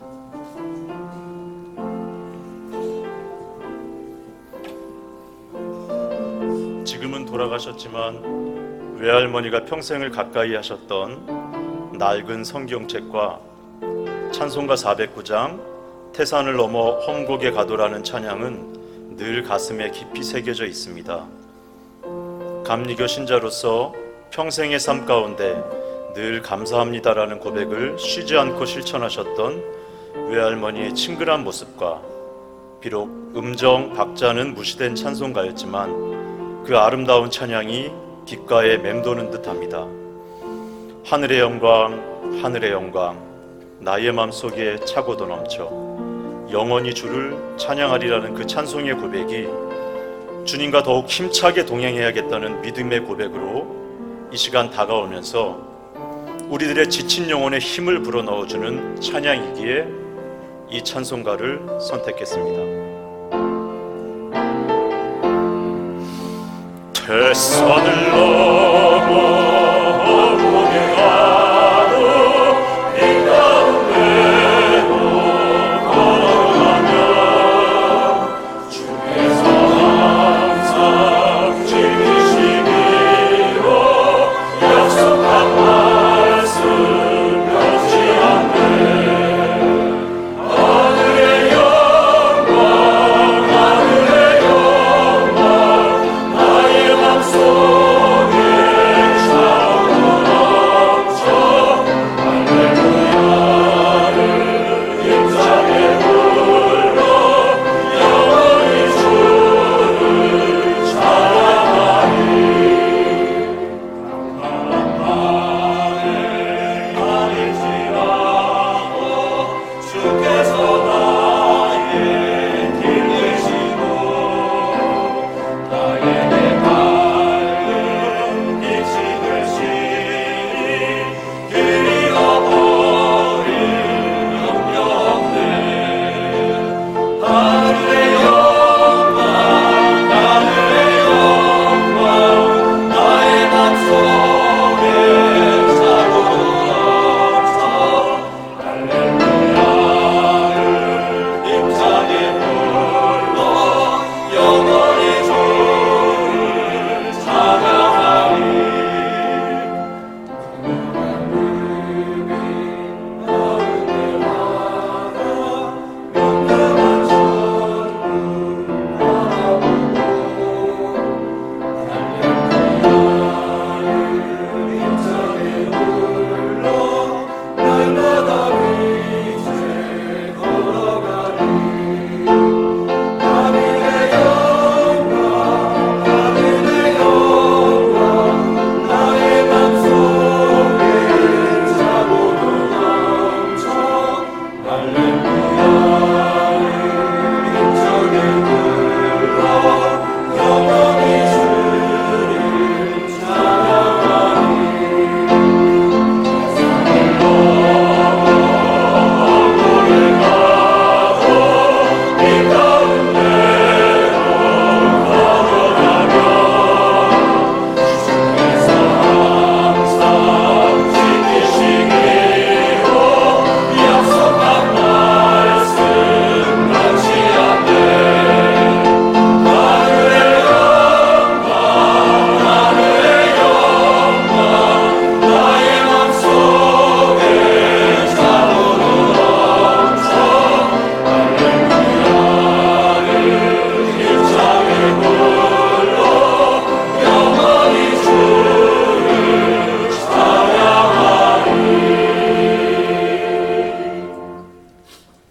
지금은 돌아가셨지만 외할머니가 평생을 가까이 하셨던 낡은 성경책과 찬송가 409장 태산을 넘어 험곡에 가도라는 찬양은 늘 가슴에 깊이 새겨져 있습니다. 감리교 신자로서 평생의 삶 가운데 늘 감사합니다라는 고백을 쉬지 않고 실천하셨던 외할머니의 친근한 모습과 비록 음정, 박자는 무시된 찬송가였지만 그 아름다운 찬양이 귓가에 맴도는 듯합니다. 하늘의 영광, 하늘의 영광, 나의 맘속에 차고도 넘쳐 영원히 주를 찬양하리라는 그 찬송의 고백이 주님과 더욱 힘차게 동행해야겠다는 믿음의 고백으로 이 시간 다가오면서 우리들의 지친 영혼에 힘을 불어넣어주는 찬양이기에 이 찬송가를 선택했습니다. 태산을